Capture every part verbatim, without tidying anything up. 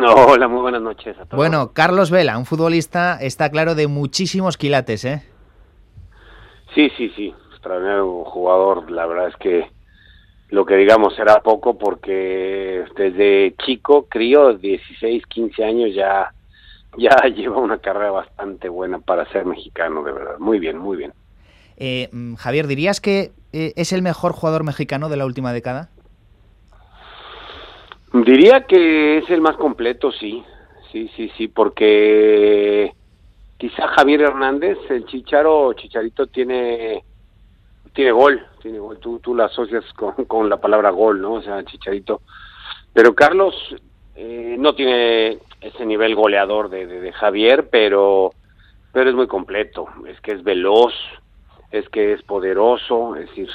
Hola, muy buenas noches a todos. Bueno, Carlos Vela, un futbolista, está claro, de muchísimos quilates, ¿eh? Sí, sí, sí, extraordinario jugador. La verdad es que lo que digamos será poco porque desde chico, crío, dieciséis, quince años, ya, ya lleva una carrera bastante buena para ser mexicano, de verdad. Muy bien, muy bien. Eh, Javier, ¿dirías que eh, es el mejor jugador mexicano de la última década? Diría que es el más completo, sí, sí, sí, sí, porque quizá Javier Hernández, el Chicharo, Chicharito tiene tiene gol, tiene gol, tú, tú lo asocias con, con la palabra gol, ¿no? O sea, Chicharito. Pero Carlos eh, no tiene ese nivel goleador de, de, de Javier, pero, pero es muy completo, es que es veloz, es que es poderoso, es decir,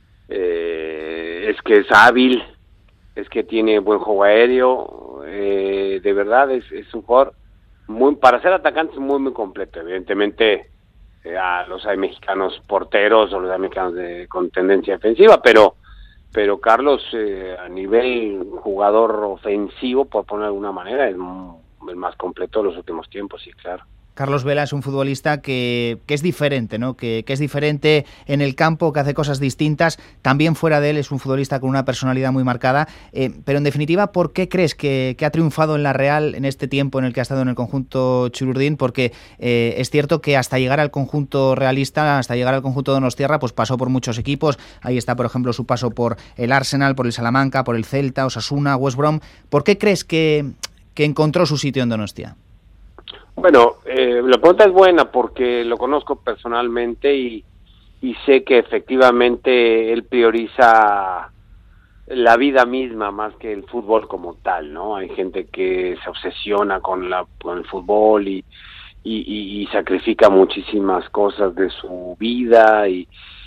eh, es que es hábil, es que tiene buen juego aéreo, eh, de verdad es, es un jugador muy, para ser atacante es muy muy completo. Evidentemente eh, a los hay mexicanos porteros o los hay mexicanos de, con tendencia defensiva, pero pero Carlos eh, a nivel jugador ofensivo, por poner de alguna manera, es el más completo de los últimos tiempos, sí, claro. Carlos Vela es un futbolista que, que es diferente, ¿no? Que, que es diferente en el campo, que hace cosas distintas. También fuera de él es un futbolista con una personalidad muy marcada. Eh, pero en definitiva, ¿por qué crees que, que ha triunfado en la Real en este tiempo en el que ha estado en el conjunto chururdín? Porque eh, es cierto que hasta llegar al conjunto realista, hasta llegar al conjunto donostiarra, pues pasó por muchos equipos. Ahí está, por ejemplo, su paso por el Arsenal, por el Salamanca, por el Celta, Osasuna, West Brom. ¿Por qué crees que, que encontró su sitio en Donostia? Bueno, eh, la pregunta es buena porque lo conozco personalmente y, y sé que efectivamente él prioriza la vida misma más que el fútbol como tal, ¿no? Hay gente que se obsesiona con la con el fútbol y, y, y, y sacrifica muchísimas cosas de su vida y,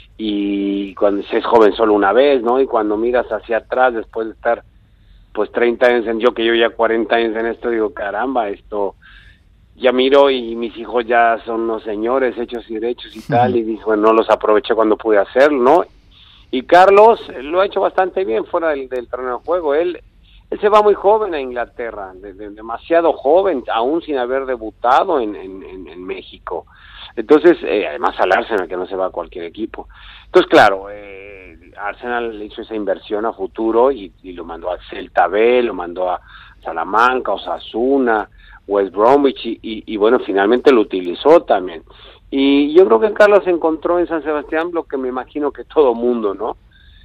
y cuando se es joven solo una vez, ¿no? Y cuando miras hacia atrás después de estar pues treinta años en yo que yo ya cuarenta años en esto, digo, caramba, esto ya miro y mis hijos ya son unos señores hechos y derechos y tal, y dije, bueno, no los aproveché cuando pude hacerlo, ¿no? Y Carlos lo ha hecho bastante bien fuera del, del terreno de juego. Él él se va muy joven a Inglaterra, de, de, demasiado joven, aún sin haber debutado en, en, en, en México. Entonces, eh, además al Arsenal, que no se va a cualquier equipo. Entonces, claro, eh, Arsenal hizo esa inversión a futuro y, y lo mandó a Celta B, lo mandó a Salamanca, Osasuna, West Bromwich y, y, y bueno, finalmente lo utilizó también. Y yo creo que Carlos encontró en San Sebastián lo que me imagino que todo mundo, ¿no?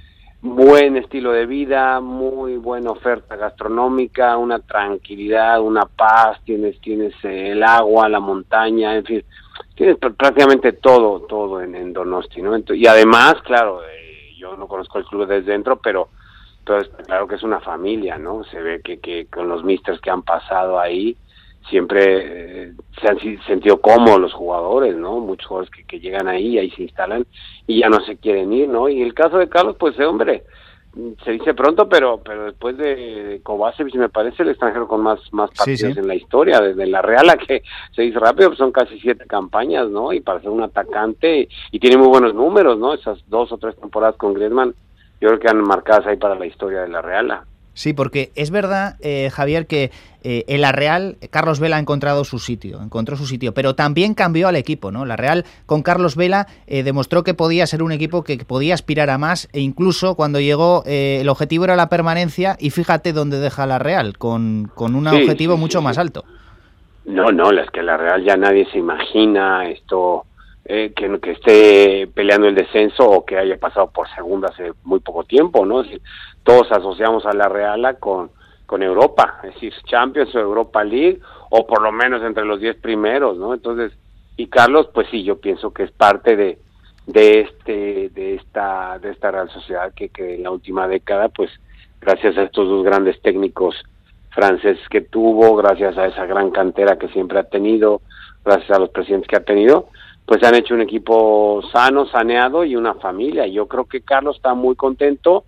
Buen estilo de vida, muy buena oferta gastronómica, una tranquilidad, una paz, tienes tienes eh, el agua, la montaña, en fin, tienes prácticamente todo, todo en, en Donosti, ¿no? Entonces, y además, claro, eh, yo no conozco el club desde dentro, pero entonces claro que es una familia, ¿no? Se ve que, que con los misters que han pasado ahí, siempre eh, se han sentido cómodos los jugadores, ¿no? Muchos jugadores que, que llegan ahí, ahí se instalan y ya no se quieren ir, ¿no? Y el caso de Carlos, pues, eh, hombre, se dice pronto, pero pero después de, de Kovacevic me parece el extranjero con más más partidos sí, sí. en la historia, desde la Real a que se dice rápido, pues son casi siete campañas, ¿no? Y para ser un atacante, y tiene muy buenos números, ¿no? Esas dos o tres temporadas con Griezmann, yo creo que han marcadas ahí para la historia de la Real. Sí, porque es verdad, eh, Javier, que eh, en la Real Carlos Vela ha encontrado su sitio, encontró su sitio, pero también cambió al equipo, ¿no? La Real con Carlos Vela eh, demostró que podía ser un equipo que podía aspirar a más, e incluso cuando llegó eh, el objetivo era la permanencia, y fíjate dónde deja la Real, con, con un sí, objetivo sí, mucho sí, más sí. alto. No, no, es que la Real ya nadie se imagina esto, eh, que, que esté peleando el descenso o que haya pasado por segunda hace muy poco tiempo, ¿no? Es decir, todos asociamos a la Real con, con Europa, es decir, Champions o Europa League, o por lo menos entre los diez primeros, ¿no? Entonces, y Carlos, pues sí, yo pienso que es parte de, de este, de esta, de esta Real Sociedad que, que en la última década, pues, gracias a estos dos grandes técnicos franceses que tuvo, gracias a esa gran cantera que siempre ha tenido, gracias a los presidentes que ha tenido, pues han hecho un equipo sano, saneado y una familia. Yo creo que Carlos está muy contento.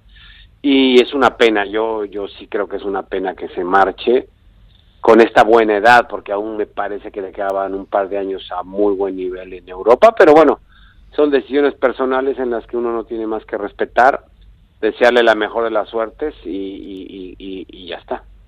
Y es una pena, yo yo sí creo que es una pena que se marche con esta buena edad, porque aún me parece que le quedaban un par de años a muy buen nivel en Europa, pero bueno, son decisiones personales en las que uno no tiene más que respetar, desearle la mejor de las suertes y, y, y, y ya está.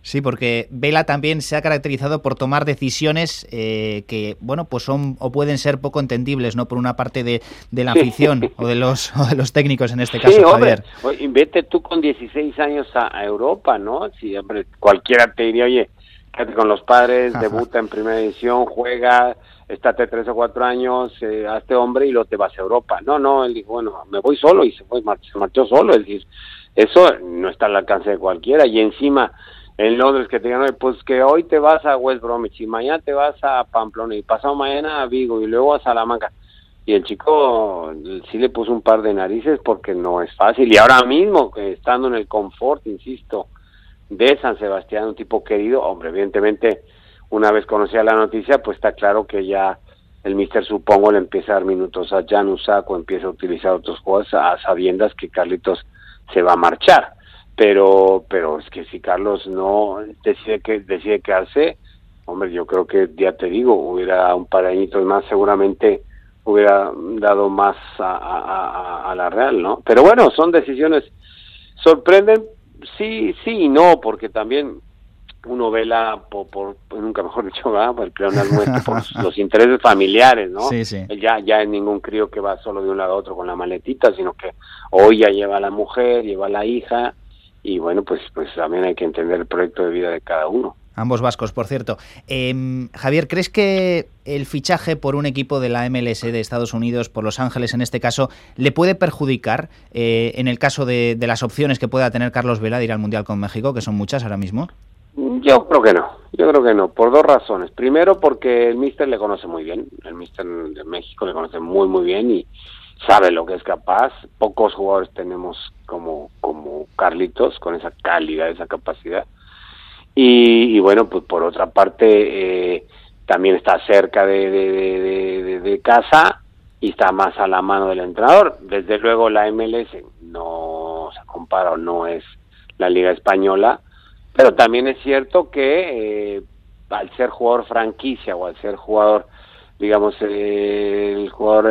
Sí, porque Vela también se ha caracterizado por tomar decisiones eh, que, bueno, pues son o pueden ser poco entendibles, ¿no? Por una parte de, de la afición sí. o de los o de los técnicos en este caso, sí, Javier. Hombre, vete tú con dieciséis años a, a Europa, ¿no? Si, hombre, cualquiera te diría, oye, quédate con los padres, Ajá. debuta en primera división, juega, estate tres o cuatro años, eh, hazte hombre y luego te vas a Europa. No, no, él dijo, bueno, me voy solo y se fue, se marchó solo, es decir, eso no está al alcance de cualquiera y encima en Londres que te digan, pues que hoy te vas a West Bromwich y mañana te vas a Pamplona y pasado mañana a Vigo y luego a Salamanca. Y el chico sí le puso un par de narices porque no es fácil. Y ahora mismo, estando en el confort, insisto, de San Sebastián, un tipo querido, hombre, evidentemente, una vez conocía la noticia, pues está claro que ya el míster, supongo, le empieza a dar minutos a Jan Usaco, empieza a utilizar otros jugadores a sabiendas que Carlitos se va a marchar. Pero pero es que si Carlos no decide que decide quedarse, hombre, yo creo que, ya te digo, hubiera un par de añitos más, seguramente hubiera dado más a, a, a la Real, ¿no? Pero bueno, son decisiones, sorprenden, sí, sí y no, porque también uno vela por, por nunca mejor dicho, ¿verdad? Por el pleonasmo este, por los intereses familiares, ¿no? Sí, sí. Ya, ya es ningún crío que va solo de un lado a otro con la maletita, sino que hoy ya lleva a la mujer, lleva a la hija. Y bueno, pues pues también hay que entender el proyecto de vida de cada uno. Ambos vascos, por cierto. Eh, Javier, ¿crees que el fichaje por un equipo de la M L S de Estados Unidos, por Los Ángeles en este caso, le puede perjudicar eh, en el caso de, de las opciones que pueda tener Carlos Vela de ir al Mundial con México, que son muchas ahora mismo? Yo creo que no, yo creo que no, por dos razones. Primero, porque el míster le conoce muy bien, el míster de México le conoce muy, muy bien y sabe lo que es capaz. Pocos jugadores tenemos como como Carlitos, con esa calidad, esa capacidad. Y, y bueno, pues por otra parte, eh, también está cerca de, de, de, de, de casa y está más a la mano del entrenador. Desde luego la M L S no se compara o no es la Liga Española, pero también es cierto que eh, al ser jugador franquicia o al ser jugador, digamos, eh, el jugador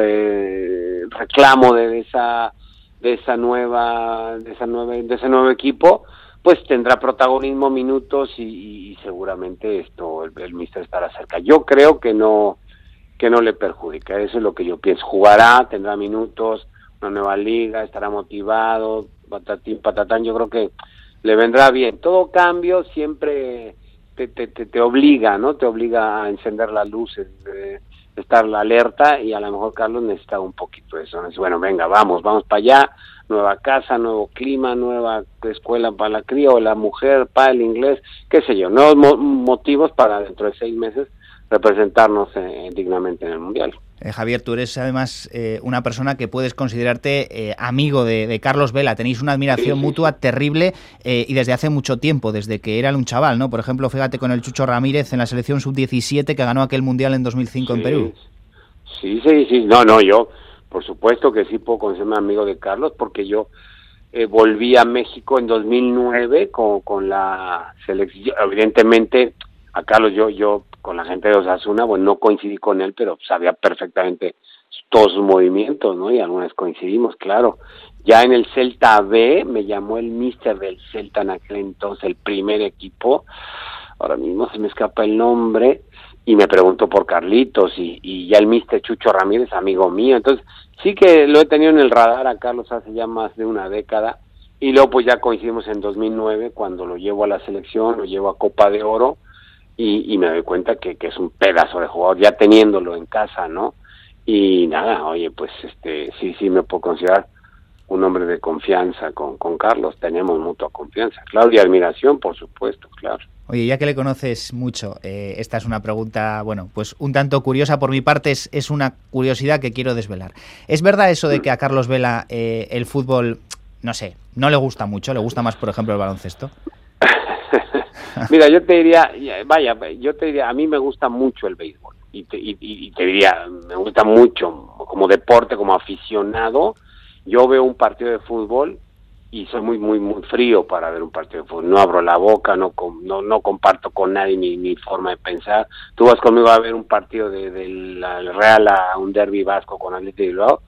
eh, reclamo de esa de esa nueva de esa nueva de ese nuevo equipo, pues tendrá protagonismo, minutos y, y seguramente esto el, el míster estará cerca. Yo creo que no que no le perjudica, eso es lo que yo pienso. Jugará, tendrá minutos, una nueva liga, estará motivado, patatín, patatán. Yo creo que le vendrá bien. Todo cambio siempre te te, te, te obliga, ¿no? Te obliga a encender las luces, de estar la alerta, y a lo mejor Carlos necesita un poquito de eso. Entonces, bueno, venga, vamos, vamos para allá, nueva casa, nuevo clima, nueva escuela para la cría o la mujer, para el inglés, qué sé yo, nuevos mo- motivos para dentro de seis meses representarnos eh, dignamente en el Mundial. Eh, Javier, tú eres además eh, una persona que puedes considerarte eh, amigo de, de Carlos Vela. Tenéis una admiración sí, sí, mutua sí. terrible eh, y desde hace mucho tiempo, desde que era un chaval, ¿no? Por ejemplo, fíjate con el Chucho Ramírez en la selección sub diecisiete que ganó aquel Mundial en dos mil cinco sí, en Perú. Sí, sí, sí. No, no, yo por supuesto que sí puedo considerarme amigo de Carlos porque yo eh, volví a México en dos mil nueve con, con la selección. Evidentemente, a Carlos yo yo con la gente de Osasuna, bueno, no coincidí con él, pero sabía perfectamente todos sus movimientos, ¿no? Y algunas coincidimos, claro. Ya en el Celta B me llamó el míster del Celta en aquel entonces, el primer equipo, ahora mismo se me escapa el nombre, y me preguntó por Carlitos, y, y ya el míster Chucho Ramírez, amigo mío. Entonces, sí que lo he tenido en el radar a Carlos hace ya más de una década, y luego pues ya coincidimos en dos mil nueve, cuando lo llevo a la selección, lo llevo a Copa de Oro, Y, y me doy cuenta que, que es un pedazo de jugador, ya teniéndolo en casa, ¿no? Y nada, oye, pues este sí, sí me puedo considerar un hombre de confianza con, con Carlos, tenemos mutua confianza, claro, y admiración, por supuesto, claro. Oye, ya que le conoces mucho, eh, esta es una pregunta, bueno, pues un tanto curiosa por mi parte, es, es una curiosidad que quiero desvelar. ¿Es verdad eso de que a Carlos Vela eh, el fútbol, no sé, no le gusta mucho, le gusta más, por ejemplo, el baloncesto? Mira, yo te diría, vaya, yo te diría, a mí me gusta mucho el béisbol, y te, y, y te diría, me gusta mucho como deporte, como aficionado. Yo veo un partido de fútbol y soy muy, muy, muy frío para ver un partido de fútbol. No abro la boca, no no, no comparto con nadie mi, mi forma de pensar. Tú vas conmigo a ver un partido de, de la Real a un derbi vasco con Athletic de Bilbao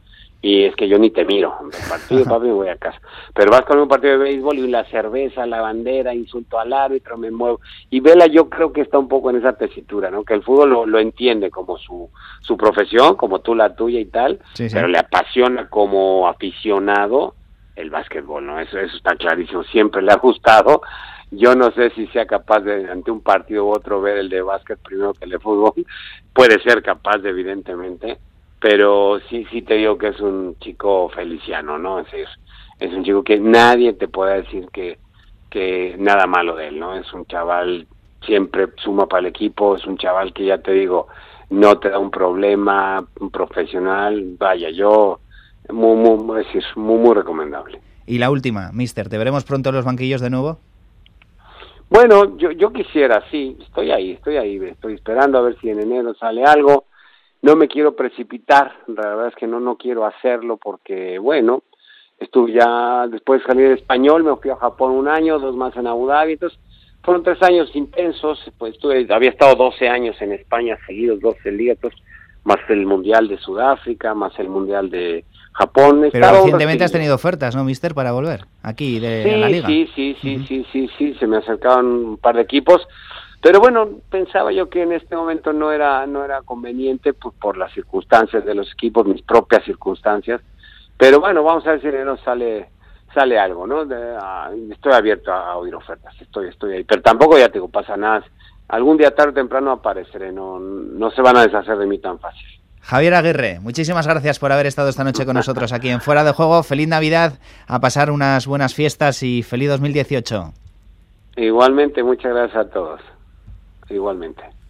Y es que yo ni te miro, el partido, papi, me voy a casa. Pero vas con un partido de béisbol y la cerveza, la bandera, insulto al árbitro, me muevo. Y Vela yo creo que está un poco en esa tesitura, ¿no? Que el fútbol lo, lo entiende como su, su profesión, como tú la tuya y tal, sí, sí. Pero le apasiona como aficionado el básquetbol, ¿no? Eso, eso está clarísimo, siempre le ha gustado. Yo no sé si sea capaz de, ante un partido u otro, ver el de básquet primero que el de fútbol. Puede ser capaz, de, evidentemente, pero sí sí te digo que es un chico feliciano, ¿no? Es decir, es un chico que nadie te puede decir que, que nada malo de él, ¿no? Es un chaval, siempre suma para el equipo, es un chaval que, ya te digo, no te da un problema, un profesional, vaya, yo, muy, muy, es decir, muy, muy recomendable. Y la última, mister, ¿te veremos pronto en los banquillos de nuevo? Bueno, yo yo quisiera, sí, estoy ahí, estoy ahí, estoy esperando a ver si en enero sale algo. No me quiero precipitar, la verdad es que no no quiero hacerlo porque, bueno, estuve ya, después de salir de Español, me fui a Japón un año, dos más en Abu Dhabi, entonces fueron tres años intensos, pues estuve, había estado doce años en España seguidos, doce ligas, más el Mundial de Sudáfrica, más el Mundial de Japón. Pero recientemente has tenido ofertas, ¿no, mister, para volver aquí de sí, la liga? Sí, sí, sí, uh-huh. sí, sí, sí, se me acercaron un par de equipos, pero bueno, pensaba yo que en este momento no era no era conveniente pues, por las circunstancias de los equipos, mis propias circunstancias, pero bueno, vamos a ver si no sale sale algo, ¿no? De, uh, estoy abierto a, a oír ofertas, estoy estoy ahí, pero tampoco ya te digo, pasa nada, algún día tarde o temprano apareceré, no no se van a deshacer de mí tan fácil. Javier Aguirre, muchísimas gracias por haber estado esta noche con nosotros aquí en Fuera de Juego. Feliz Navidad, a pasar unas buenas fiestas y feliz dos mil dieciocho. Igualmente, muchas gracias a todos. Igualmente.